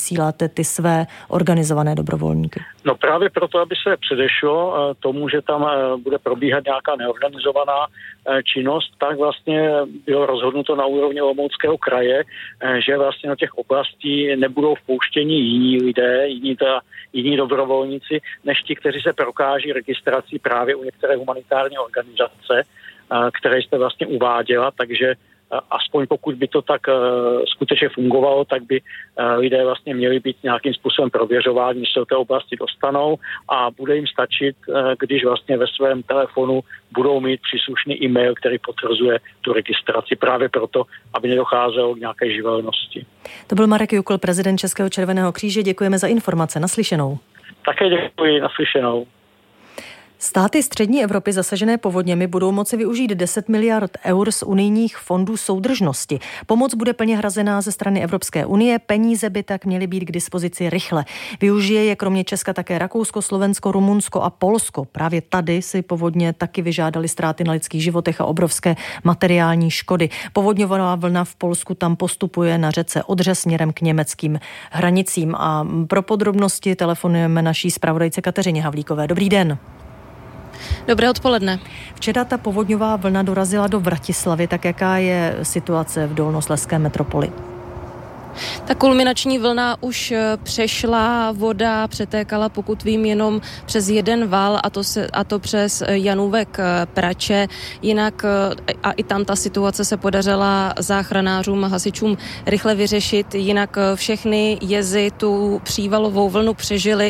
máte ty své organizované dobrovolníky? No právě proto, aby se předešlo tomu, že tam bude probíhat nějaká neorganizovaná činnost, tak vlastně bylo rozhodnuto na úrovni Olomouckého kraje, že vlastně do těch oblastí nebudou vpouštěni jiní lidé, jiní dobrovolníci, než ti, kteří se prokáží registrací právě u některé humanitární organizace, které jste vlastně uváděla, takže aspoň pokud by to tak skutečně fungovalo, tak by lidé vlastně měli být nějakým způsobem prověřováni, když se do té oblasti dostanou a bude jim stačit, když vlastně ve svém telefonu budou mít příslušný e-mail, který potvrzuje tu registraci právě proto, aby nedocházelo k nějaké živelnosti. To byl Marek Jukl, prezident Českého červeného kříže. Děkujeme za informace. Naslyšenou. Také děkuji, naslyšenou. Státy střední Evropy zasažené povodněmi budou moci využít 10 miliard eur z unijních fondů soudržnosti. Pomoc bude plně hrazená ze strany Evropské unie, peníze by tak měly být k dispozici rychle. Využije je kromě Česka také Rakousko, Slovensko, Rumunsko a Polsko. Právě tady si povodně taky vyžádali ztráty na lidských životech a obrovské materiální škody. Povodňová vlna v Polsku tam postupuje na řece Odře směrem k německým hranicím. A pro podrobnosti telefonujeme naší zpravodajce Kateřině Havlíkové. Dobrý den. Dobré odpoledne. Včera ta povodňová vlna dorazila do Vratislavy, tak jaká je situace v dolnoslezské metropoli? Ta kulminační vlna už přešla, voda přetékala, pokud vím, jenom přes jeden val a to přes Janůvek Prače. Jinak a i tam ta situace se podařila záchranářům a hasičům rychle vyřešit. Jinak všechny jezy tu přívalovou vlnu přežily.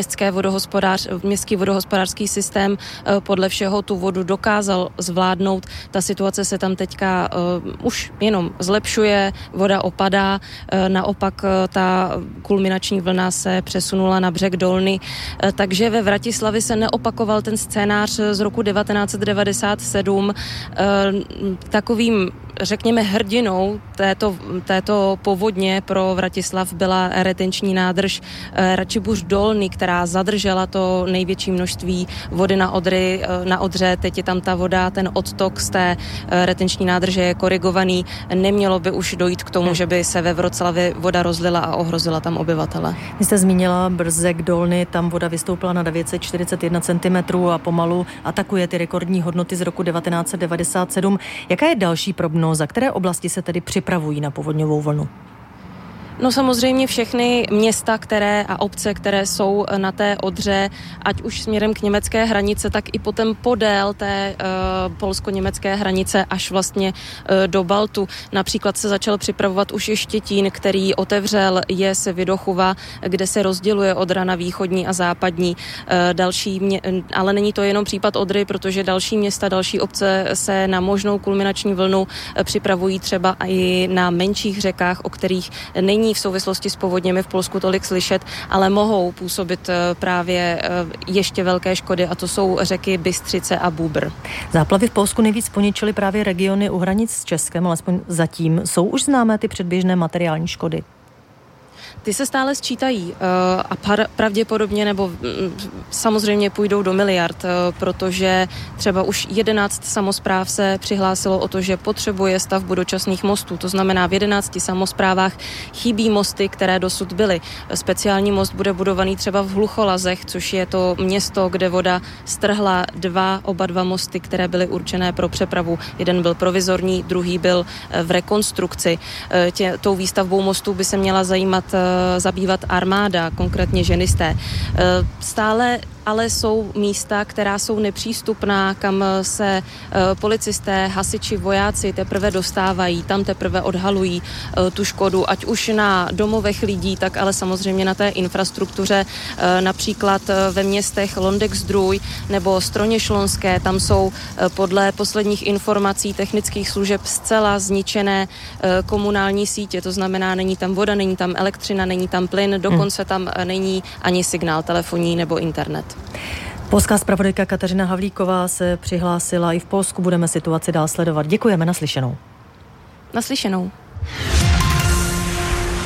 Městský vodohospodářský systém podle všeho tu vodu dokázal zvládnout. Ta situace se tam teďka už jenom zlepšuje, voda opadá. Naopak ta kulminační vlna se přesunula na břeh Dolny, takže ve Vratislavi se neopakoval ten scénář z roku 1997. Takovým, řekněme, hrdinou této povodně pro Vratislav byla retenční nádrž Račibuř Dolny, která zadržela to největší množství vody na Odře. Teď je tam ta voda, ten odtok z té retenční nádrže je korigovaný. Nemělo by už dojít k tomu, že by se ve Vroclavi voda rozlila a ohrozila tam obyvatele. Vy jste zmínila Brzek Dolny, tam voda vystoupila na 941 cm a pomalu atakuje ty rekordní hodnoty z roku 1997. Jaká je další prognóza? Které oblasti se tedy připravují na povodňovou vlnu? No samozřejmě všechny města a obce, které jsou na té Odře, ať už směrem k německé hranice, tak i potom podél té polsko-německé hranice až vlastně do Baltu. Například se začal připravovat už i Štětín, který otevřel jez Vidochuva, kde se rozděluje Odra na východní a západní. Ale není to jenom případ Odry, protože další města, další obce se na možnou kulminační vlnu připravují třeba i na menších řekách, o kterých není v souvislosti s povodněmi v Polsku tolik slyšet, ale mohou působit právě ještě velké škody, a to jsou řeky Bystřice a Búbr. Záplavy v Polsku nejvíc poničily právě regiony u hranic s Českem, alespoň zatím. Jsou už známé ty předběžné materiální škody? Ty se stále sčítají a pravděpodobně nebo samozřejmě půjdou do miliard, protože třeba už 11 samospráv se přihlásilo o to, že potřebuje stavbu dočasných mostů. To znamená, v 11 samosprávách chybí mosty, které dosud byly. Speciální most bude budovaný třeba v Hlucholazech, což je to město, kde voda strhla oba dva mosty, které byly určené pro přepravu. Jeden byl provizorní, druhý byl v rekonstrukci. Tou výstavbou mostů by se měla zabývat armáda, konkrétně ženisté. Stále ale jsou místa, která jsou nepřístupná, kam se policisté, hasiči, vojáci teprve dostávají, tam teprve odhalují tu škodu, ať už na domovech lidí, tak ale samozřejmě na té infrastruktuře, například ve městech Londek-Zdrój nebo Stroněšlonské, tam jsou podle posledních informací technických služeb zcela zničené komunální sítě, to znamená, není tam voda, není tam elektřina, není tam plyn, dokonce tam není ani signál telefonní nebo internet. Polská zpravodajka Kateřina Havlíková se přihlásila i v Polsku. Budeme situaci dál sledovat. Děkujeme, naslyšenou. Naslyšenou.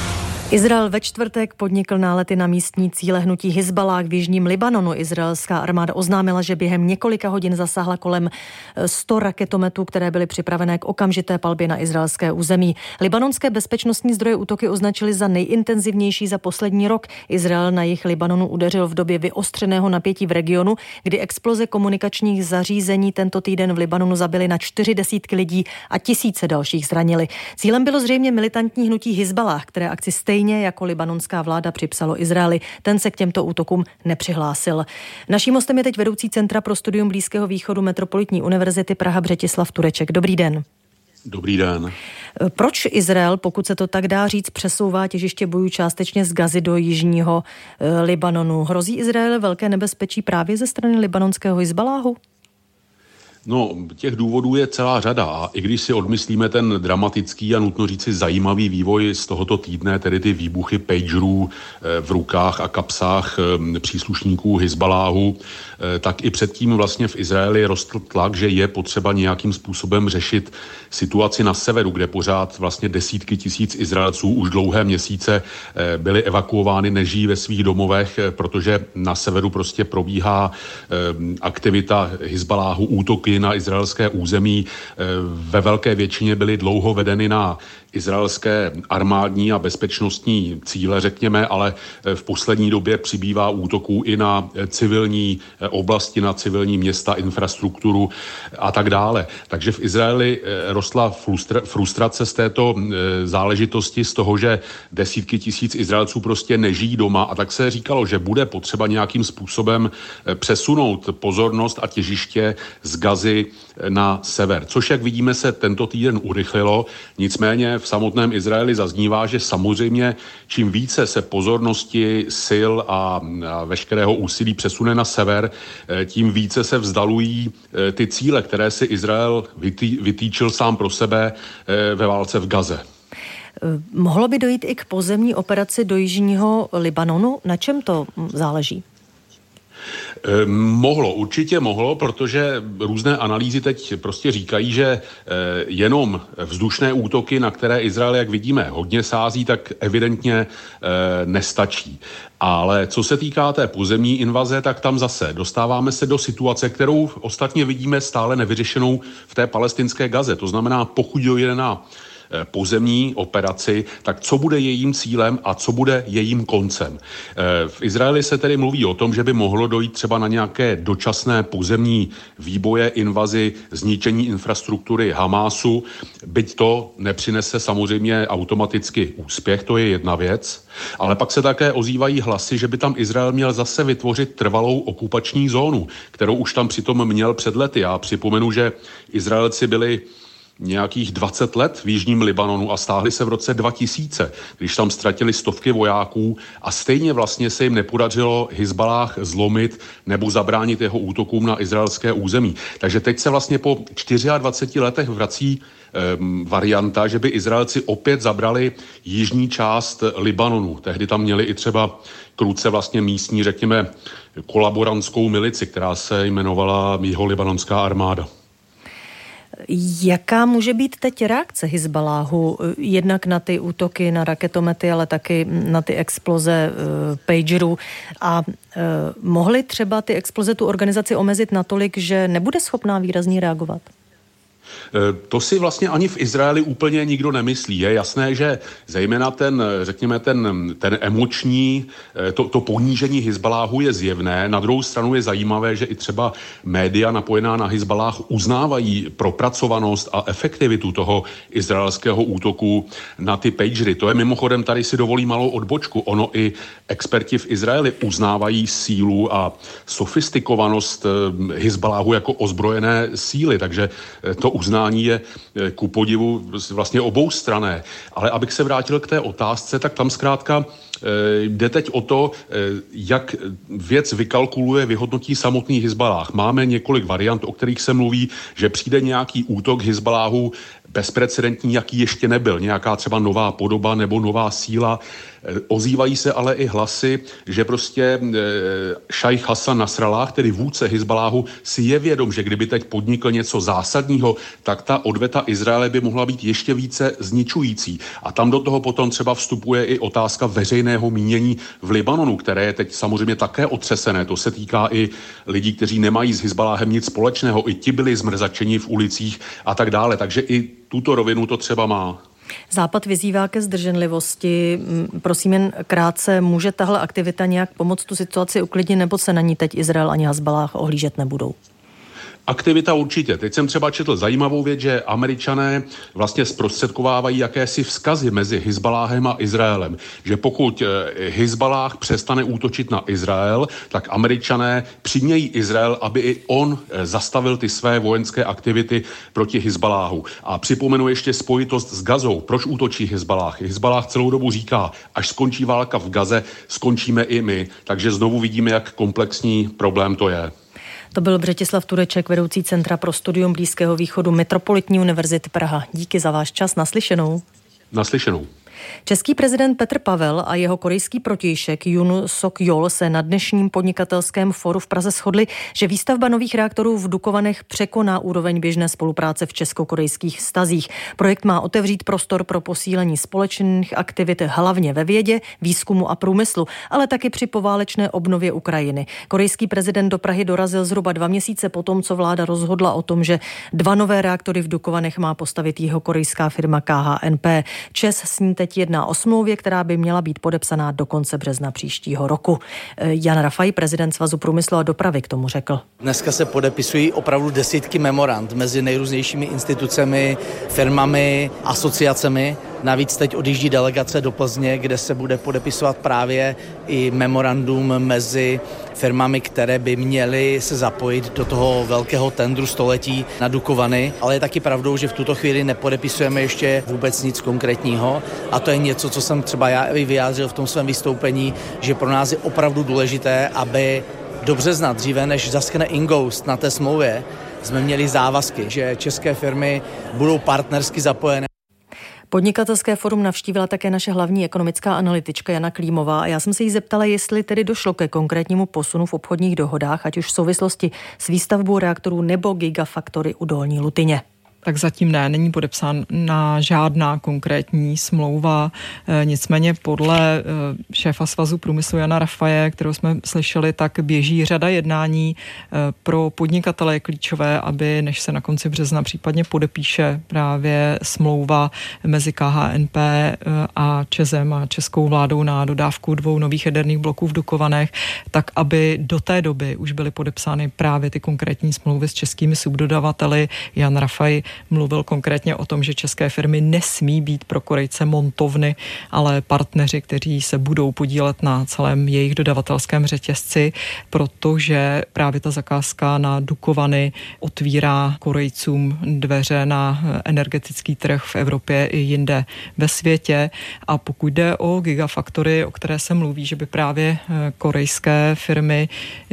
Izrael ve čtvrtek podnikl nálety na místní cíle hnutí Hizballáh v jižním Libanonu. Izraelská armáda oznámila, že během několika hodin zasáhla kolem 100 raketometů, které byly připravené k okamžité palbě na izraelské území. Libanonské bezpečnostní zdroje útoky označily za nejintenzivnější za poslední rok. Izrael na jih Libanonu udeřil v době vyostřeného napětí v regionu, kdy exploze komunikačních zařízení tento týden v Libanonu zabily na 40 lidí a tisíce dalších zranili. Cílem bylo zřejmě militantní hnutí Hizballáh, které akci stejně jako libanonská vláda připsalo Izraeli. Ten se k těmto útokům nepřihlásil. Naším hostem je teď vedoucí Centra pro studium Blízkého východu Metropolitní univerzity Praha Břetislav Tureček. Dobrý den. Dobrý den. Proč Izrael, pokud se to tak dá říct, přesouvá těžiště bojů částečně z Gazy do jižního Libanonu? Hrozí Izrael velké nebezpečí právě ze strany libanonského Hizballáhu? No, těch důvodů je celá řada a i když si odmyslíme ten dramatický a nutno říci zajímavý vývoj z tohoto týdne, tedy ty výbuchy pagerů v rukách a kapsách příslušníků Hizballáhu, tak i předtím vlastně v Izraeli rostl tlak, že je potřeba nějakým způsobem řešit situaci na severu, kde pořád vlastně desítky tisíc Izraelců už dlouhé měsíce byly evakuovány, nežijí ve svých domovech, protože na severu prostě probíhá aktivita Hizballáhu, útoky na izraelské území. Ve velké většině byly dlouho vedeny na izraelské armádní a bezpečnostní cíle, řekněme, ale v poslední době přibývá útoků i na civilní oblasti, na civilní města, infrastrukturu a tak dále. Takže v Izraeli rostla frustrace z této záležitosti, z toho, že desítky tisíc Izraelců prostě nežijí doma, a tak se říkalo, že bude potřeba nějakým způsobem přesunout pozornost a těžiště z Gazy na sever. Což, jak vidíme, se tento týden urychlilo. Nicméně v samotném Izraeli zaznívá, že samozřejmě čím více se pozornosti, sil a veškerého úsilí přesune na sever, tím více se vzdalují ty cíle, které si Izrael vytýčil sám pro sebe ve válce v Gaze. Mohlo by dojít i k pozemní operaci do jižního Libanonu? Na čem to záleží? Určitě mohlo, protože různé analýzy teď prostě říkají, že jenom vzdušné útoky, na které Izrael, jak vidíme, hodně sází, tak evidentně nestačí. Ale co se týká té pozemní invaze, tak tam zase dostáváme se do situace, kterou ostatně vidíme stále nevyřešenou v té palestinské Gaze. To znamená, pokud dojde na pozemní operaci, tak co bude jejím cílem a co bude jejím koncem. V Izraeli se tedy mluví o tom, že by mohlo dojít třeba na nějaké dočasné pozemní výboje, invazi, zničení infrastruktury Hamásu, byť to nepřinese samozřejmě automaticky úspěch, to je jedna věc, ale pak se také ozývají hlasy, že by tam Izrael měl zase vytvořit trvalou okupační zónu, kterou už tam přitom měl před lety. Já připomenu, že Izraelci byli nějakých 20 let v jižním Libanonu a stáhli se v roce 2000, když tam ztratili stovky vojáků a stejně vlastně se jim nepodařilo Hizballáh zlomit nebo zabránit jeho útokům na izraelské území. Takže teď se vlastně po 24 letech vrací varianta, že by Izraelci opět zabrali jižní část Libanonu. Tehdy tam měli i třeba kruce vlastně místní, řekněme, kolaborantskou milici, která se jmenovala Jiholibanonská armáda. Jaká může být teď reakce Hizballáhu jednak na ty útoky na raketomety, ale taky na ty exploze pagerů? A mohly třeba ty exploze tu organizaci omezit natolik, že nebude schopná výrazně reagovat? To si vlastně ani v Izraeli úplně nikdo nemyslí. Je jasné, že zejména ten emoční, to ponížení Hizballáhu je zjevné. Na druhou stranu je zajímavé, že i třeba média napojená na Hizballáh uznávají propracovanost a efektivitu toho izraelského útoku na ty pagery. To je mimochodem, tady si dovolí malou odbočku. Ono i experti v Izraeli uznávají sílu a sofistikovanost Hizballáhu jako ozbrojené síly, takže to uznání je ku podivu vlastně oboustranné. Ale abych se vrátil k té otázce, tak tam zkrátka jde teď o to, jak věc vykalkuluje, vyhodnotí samotný Hizballáh. Máme několik variant, o kterých se mluví, že přijde nějaký útok Hizballáhu bezprecedentní, jaký ještě nebyl. Nějaká třeba nová podoba nebo nová síla. Ozývají se ale i hlasy, že prostě šajch Hasan Nasrallah, tedy vůdce Hizbaláhu, si je vědom, že kdyby teď podnikl něco zásadního, tak ta odveta Izraele by mohla být ještě více zničující. A tam do toho potom třeba vstupuje i otázka veřejného mínění v Libanonu, které je teď samozřejmě také otřesené. To se týká i lidí, kteří nemají s Hizbaláhem nic společného. I ti byli zmrzačeni v ulicích a tak dále. Takže i tuto rovinu to třeba má. Západ vyzývá ke zdrženlivosti. Prosím jen krátce, může tahle aktivita nějak pomoct tu situaci uklidnit, nebo se na ní teď Izrael ani Hizballáh ohlížet nebudou? Aktivita určitě. Teď jsem třeba četl zajímavou věc, že Američané vlastně zprostředkovávají jakési vzkazy mezi Hizbaláhem a Izraelem. Že pokud Hizbaláh přestane útočit na Izrael, tak Američané přimějí Izrael, aby i on zastavil ty své vojenské aktivity proti Hizbaláhu. A připomenu ještě spojitost s Gazou. Proč útočí Hizbaláh? Hizbaláh celou dobu říká, až skončí válka v Gaze, skončíme i my. Takže znovu vidíme, jak komplexní problém to je. To byl Břetislav Tureček, vedoucí Centra pro studium Blízkého východu Metropolitní univerzity Praha. Díky za váš čas, naslyšenou. Naslyšenou. Český prezident Petr Pavel a jeho korejský protějšek Yoon Suk-yeol se na dnešním podnikatelském fóru v Praze shodli, že výstavba nových reaktorů v Dukovanech překoná úroveň běžné spolupráce v česko-korejských vztazích. Projekt má otevřít prostor pro posílení společných aktivit hlavně ve vědě, výzkumu a průmyslu, ale taky při poválečné obnově Ukrajiny. Korejský prezident do Prahy dorazil zhruba 2 měsíce potom, co vláda rozhodla o tom, že 2 nové reaktory v Dukovanech má postavit jeho korejská firma KHNP. ČEZ s ní teď jedná o smlouvě, která by měla být podepsaná do konce března příštího roku. Jan Rafaj, prezident Svazu průmyslu a dopravy, k tomu řekl. Dneska se podepisují opravdu desítky memorand mezi nejrůznějšími institucemi, firmami, asociacemi. Navíc teď odjíždí delegace do Plzně, kde se bude podepisovat právě i memorandum mezi firmami, které by měly se zapojit do toho velkého tendru století na Dukovany. Ale je taky pravdou, že v tuto chvíli nepodepisujeme ještě vůbec nic konkrétního. A to je něco, co jsem třeba já i vyjádřil v tom svém vystoupení, že pro nás je opravdu důležité, aby do března, dříve než zaschne ingoust na té smlouvě, jsme měli závazky, že české firmy budou partnersky zapojené. Podnikatelské forum navštívila také naše hlavní ekonomická analytička Jana Klímová a já jsem se jí zeptala, jestli tedy došlo ke konkrétnímu posunu v obchodních dohodách, ať už v souvislosti s výstavbou reaktorů nebo gigafactory u Dolní Lutyně. Tak zatím není podepsána žádná konkrétní smlouva. Nicméně podle šéfa Svazu průmyslu Jana Rafaje, kterou jsme slyšeli, tak běží řada jednání. Pro podnikatele je klíčové, aby než se na konci března případně podepíše právě smlouva mezi KHNP a ČEZem a českou vládou na dodávku 2 nových jaderných bloků v Dukovanech, tak aby do té doby už byly podepsány právě ty konkrétní smlouvy s českými subdodavateli. Jan Rafaj mluvil konkrétně o tom, že české firmy nesmí být pro Korejce montovny, ale partneři, kteří se budou podílet na celém jejich dodavatelském řetězci, protože právě ta zakázka na Dukovany otvírá Korejcům dveře na energetický trh v Evropě i jinde ve světě. A pokud jde o gigafactory, o které se mluví, že by právě korejské firmy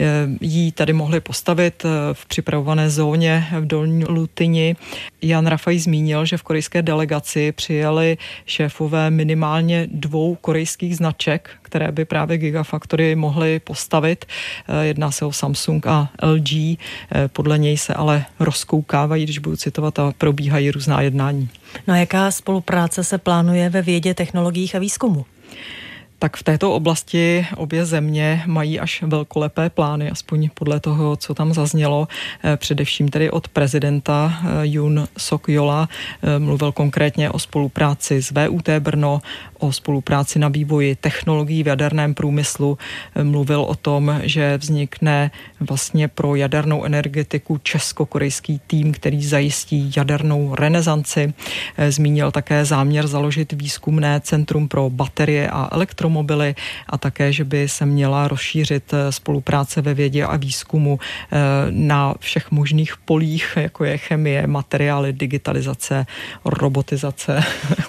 jí tady mohly postavit v připravované zóně v Dolní Lutyni. Jan Rafaj zmínil, že v korejské delegaci přijeli šéfové minimálně 2 korejských značek, které by právě gigafactory mohly postavit. Jedná se o Samsung a LG. Podle něj se ale rozkoukávají, když budu citovat, a probíhají různá jednání. No a jaká spolupráce se plánuje ve vědě, technologiích a výzkumu? Tak v této oblasti obě země mají až velkolepé plány, aspoň podle toho, co tam zaznělo, především tedy od prezidenta Yoon Suk-yeola. Mluvil konkrétně o spolupráci s VUT Brno, o spolupráci na vývoji technologií v jaderném průmyslu. Mluvil o tom, že vznikne vlastně pro jadernou energetiku česko-korejský tým, který zajistí jadernou renesanci. Zmínil také záměr založit výzkumné centrum pro baterie a elektromobily a také, že by se měla rozšířit spolupráce ve vědě a výzkumu na všech možných polích, jako je chemie, materiály, digitalizace, robotizace,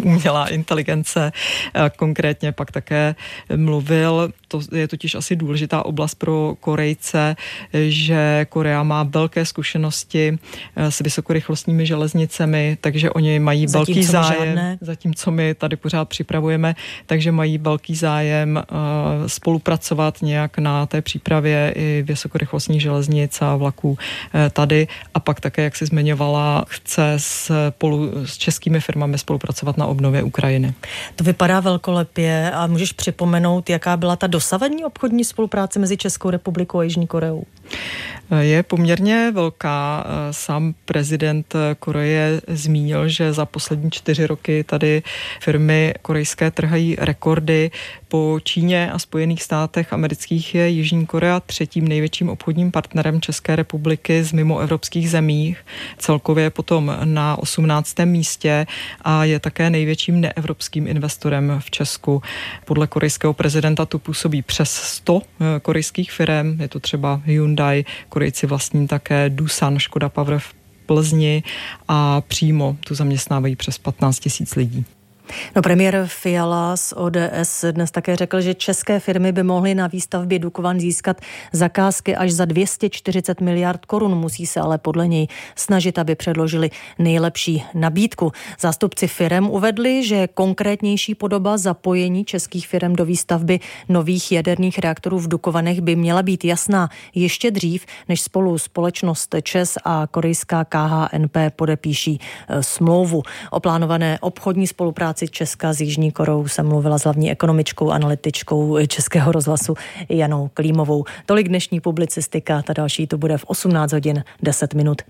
umělá inteligence. Konkrétně pak také mluvil, to je totiž asi důležitá oblast pro Korejce, že Korea má velké zkušenosti s vysokorychlostními železnicemi, takže oni mají velký zájem, zatímco my tady pořád připravujeme, takže mají velký zájem spolupracovat nějak na té přípravě i vysokorychlostních železnic a vlaků tady. A pak také, jak jsi zmiňovala, chce spolu s českými firmami spolupracovat na obnově Ukrajiny. To vypadá velkolepě a můžeš připomenout, jaká byla ta dosavadní obchodní spolupráce mezi Českou republikou a Jižní Koreou? Je poměrně velká. Sám prezident Koreje zmínil, že za poslední 4 roky tady firmy korejské trhají rekordy. Po Číně a Spojených státech amerických je Jižní Korea 3. největším obchodním partnerem České republiky z mimoevropských zemí. Celkově je potom na 18. místě a je také největším neevropským investorem v Česku. Podle korejského prezidenta tu působí přes 100 korejských firem. Je to třeba Hyundai, Korejci vlastní také Doosan, Škoda Power v Plzni a přímo tu zaměstnávají přes 15 000 lidí. No, premiér Fiala z ODS dnes také řekl, že české firmy by mohly na výstavbě Dukovan získat zakázky až za 240 miliard korun. Musí se ale podle něj snažit, aby předložili nejlepší nabídku. Zástupci firem uvedli, že konkrétnější podoba zapojení českých firem do výstavby nových jaderných reaktorů v Dukovanech by měla být jasná ještě dřív, než spolu společnost ČEZ a korejská KHNP podepíší smlouvu. O plánované obchodní spolupráci Česka s Jižní Koreou jsem mluvila s hlavní ekonomičkou, analytičkou Českého rozhlasu Janou Klímovou. Tolik dnešní publicistika, ta další tu bude v 18 hodin 10 minut.